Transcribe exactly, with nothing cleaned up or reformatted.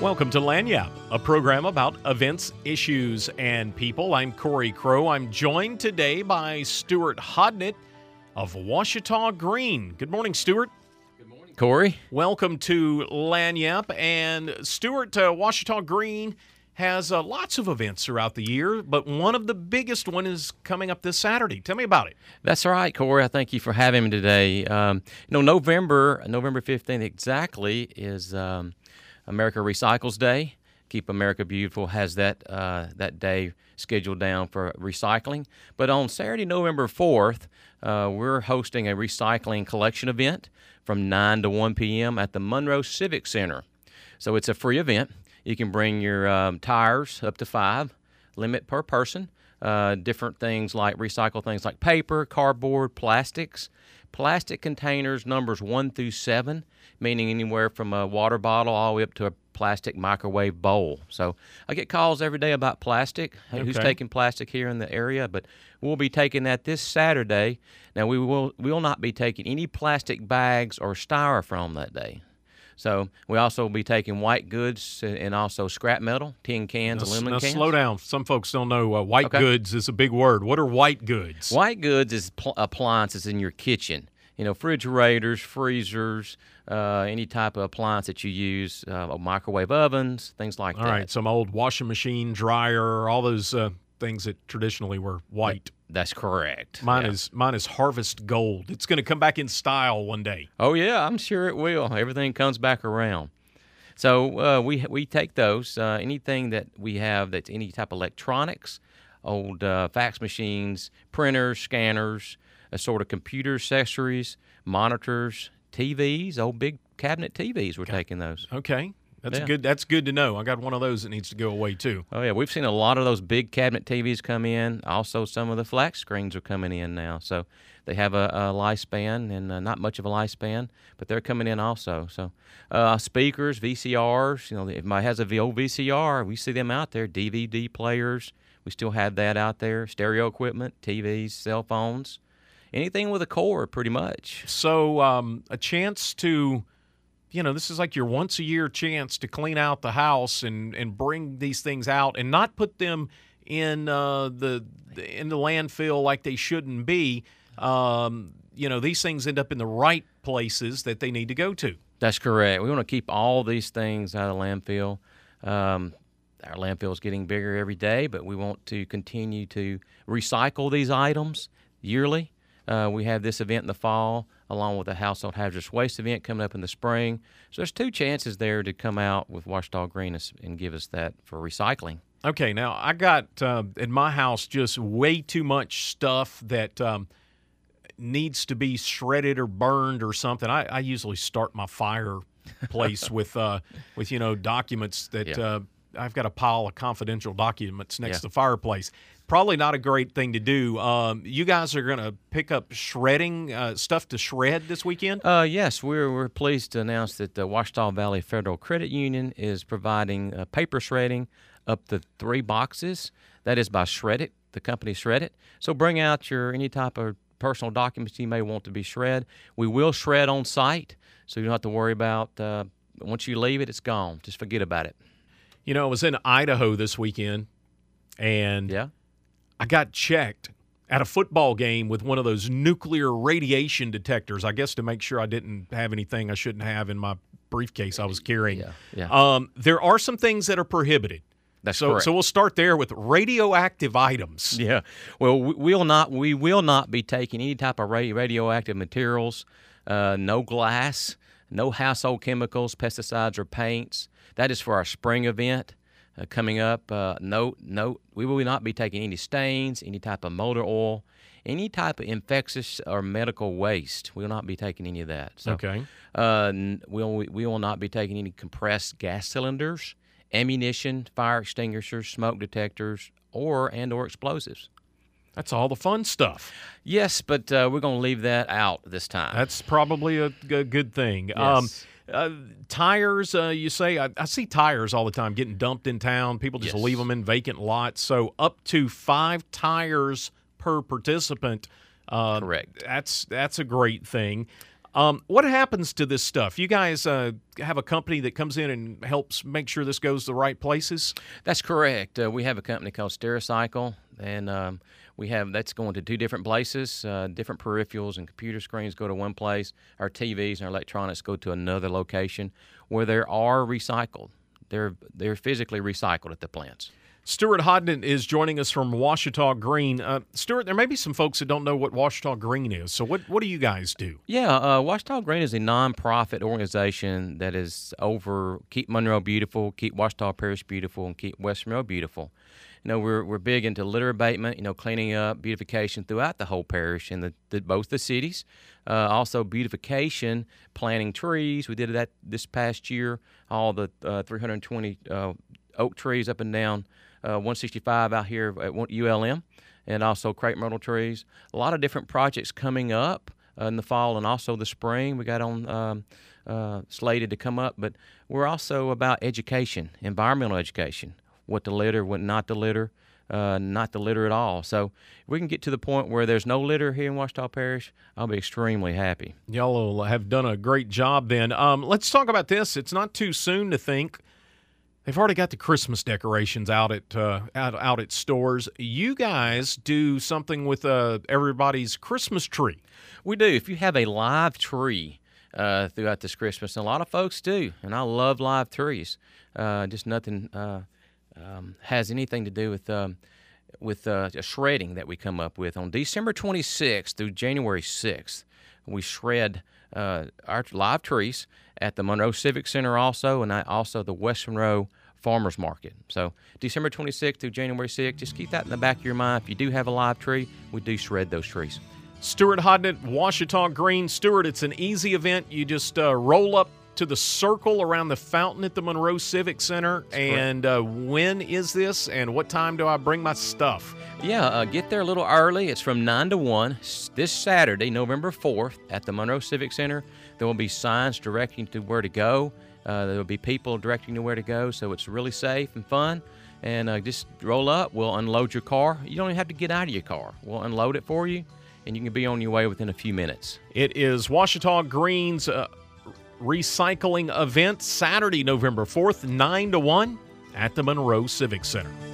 Welcome to Lagniappe, a program about events, issues, and people. I'm Corey Crow. I'm joined today by Stuart Hodnett of Ouachita Green. Good morning, Stuart. Good morning, Corey. Welcome to Lagniappe. And Stuart, uh, Ouachita Green has uh, lots of events throughout the year, but one of the biggest one is coming up this Saturday. Tell me about it. That's right, Corey. I thank you for having me today. Um, you know, November, November fifteenth exactly is um, America Recycles Day. Keep America Beautiful has that uh, that day scheduled down for recycling. But on Saturday, November fourth, uh, we're hosting a recycling collection event from nine to one p.m. at the Monroe Civic Center. So it's a free event. You can bring your um, tires up to five, limit per person. Uh, different things like recycle things like paper, cardboard, plastics. Plastic containers numbers one through seven, meaning anywhere from a water bottle all the way up to a plastic microwave bowl. So I get calls every day about plastic. Hey, who's Okay. taking plastic here in the area? But we'll be taking that this Saturday. Now, we will we will not be taking any plastic bags or styrofoam that day. So we also will be taking white goods and also scrap metal, tin cans, Now, aluminum now cans. slow down. Some folks don't know uh, white Okay. goods is a big word. What are white goods? White goods is pl- appliances in your kitchen. You know, refrigerators, freezers, uh, any type of appliance that you use, uh, microwave ovens, things like All that. right, some old washing machine, dryer, all those uh, things that traditionally were white. That's correct. Mine Yeah. is mine is Harvest Gold. It's going to come back in style one day. Oh yeah, I'm sure it will. Everything comes back around. So uh, we we take those uh, anything that we have that's any type of electronics, old uh, fax machines, printers, scanners, assorted computer accessories, monitors, T Vs, old big cabinet T Vs. We're taking those. Okay, that's Yeah. good. That's good to know. I got one of those that needs to go away too. Oh yeah, we've seen a lot of those big cabinet T Vs come in. Also, some of the flat screens are coming in now. So they have a, a lifespan and uh, not much of a lifespan, but they're coming in also. So uh, speakers, V C Rs. You know, if my has a v- old V C R, we see them out there. D V D players, we still have that out there. Stereo equipment, T Vs, cell phones, anything with a cord, pretty much. So um, a chance to, you know, this is like your once a year chance to clean out the house and, and bring these things out and not put them in uh, the in the landfill like they shouldn't be. Um, you know, these things end up in the right places that they need to go to. That's correct. We want to keep all these things out of the landfill. Um, our landfill is getting bigger every day, but we want to continue to recycle these items yearly. Uh, we have this event in the fall, along with the household hazardous waste event coming up in the spring. So there's two chances there to come out with Ouachita Green and give us that for recycling. Okay, now I got uh, in my house just way too much stuff that um, needs to be shredded or burned or something. I, I usually start my fireplace with uh, with you know documents that Yeah. uh, I've got a pile of confidential documents next Yeah. to the fireplace. Probably not a great thing to do. Um, you guys are going to pick up shredding uh, stuff to shred this weekend. Uh, yes, we're, we're pleased to announce that the Ouachita Valley Federal Credit Union is providing uh, paper shredding up to three boxes. That is by Shred-it, the company Shred-it. So bring out your any type of personal documents you may want to be shred. We will shred on site, so you don't have to worry about uh, once you leave it, it's gone. Just forget about it. You know, I was in Idaho this weekend, and Yeah. I got checked at a football game with one of those nuclear radiation detectors, I guess to make sure I didn't have anything I shouldn't have in my briefcase I was carrying. Yeah, yeah. Um, there are some things that are prohibited. That's so, correct. So we'll start there with radioactive items. Yeah. Well, we will not. We will not be taking any type of radio, radioactive materials. Uh, no glass. No household chemicals, pesticides, or paints. That is for our spring event uh, coming up. Uh, no, no. We will not be taking any stains, any type of motor oil, any type of infectious or medical waste. We will not be taking any of that. So, Okay. Uh, n- we'll, we will not be taking any compressed gas cylinders, ammunition, fire extinguishers, smoke detectors, or and or explosives. That's all the fun stuff. Yes, but uh, we're going to leave that out this time. That's probably a, a good thing. Yes. Um, uh, tires, uh, you say, I, I see tires all the time getting dumped in town. People just Yes. leave them in vacant lots. So up to five tires per participant. Uh, Correct. That's that's a great thing. Um, what happens to this stuff? You guys uh, have a company that comes in and helps make sure this goes the right places? That's correct. Uh, we have a company called Stericycle, and um, we have that's going to two different places. Uh, different peripherals and computer screens go to one place. Our T Vs and our electronics go to another location where they are recycled. They're they're physically recycled at the plants. Stuart Hodnett is joining us from Ouachita Green. Uh, Stuart, there may be some folks that don't know what Ouachita Green is. So what, what do you guys do? Yeah, uh, Ouachita Green is a nonprofit organization that is over Keep Monroe Beautiful, Keep Ouachita Parish Beautiful, and Keep West Monroe Beautiful. You know, we're we're big into litter abatement, you know, cleaning up, beautification throughout the whole parish and the, the both the cities. Uh, also beautification, planting trees. We did that this past year. All the uh, three hundred twenty uh, oak trees up and down uh, one sixty-five out here at U L M, and also crepe myrtle trees. A lot of different projects coming up uh, in the fall and also the spring. We got on um, uh, slated to come up, but we're also about education, environmental education. What to litter, what not to litter, uh, not to litter at all. So if we can get to the point where there's no litter here in Ouachita Parish, I'll be extremely happy. Y'all will have done a great job then. Um, let's talk about this. It's not too soon to think. They've already got the Christmas decorations out at uh, out, out at stores. You guys do something with uh, everybody's Christmas tree. We do. If you have a live tree uh, throughout this Christmas, and a lot of folks do, and I love live trees. Uh, just nothing... Uh, Um, has anything to do with um, with uh, a shredding that we come up with. On December twenty-sixth through January sixth, we shred uh, our live trees at the Monroe Civic Center also, and I, also the West Monroe Farmers Market. So December twenty-sixth through January sixth, just keep that in the back of your mind. If you do have a live tree, we do shred those trees. Stuart Hodnett, Ouachita Green. Stuart, it's an easy event. You just uh, roll up to the circle around the fountain at the Monroe Civic Center. That's and uh, when is this, and what time do I bring my stuff? Yeah, uh, get there a little early. It's from nine to one this Saturday, November fourth, at the Monroe Civic Center. There will be signs directing to where to go. Uh, there will be people directing you where to go, so it's really safe and fun. And uh, just roll up. We'll unload your car. You don't even have to get out of your car. We'll unload it for you, and you can be on your way within a few minutes. It is Ouachita Green's uh, recycling event, Saturday, November fourth, nine to one at the Monroe Civic Center.